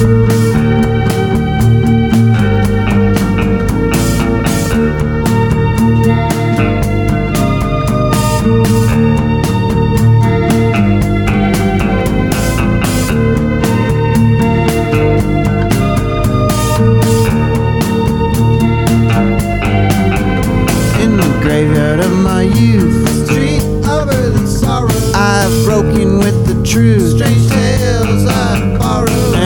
Graveyard of my youth, street over the sorrow. I've broken with the truth.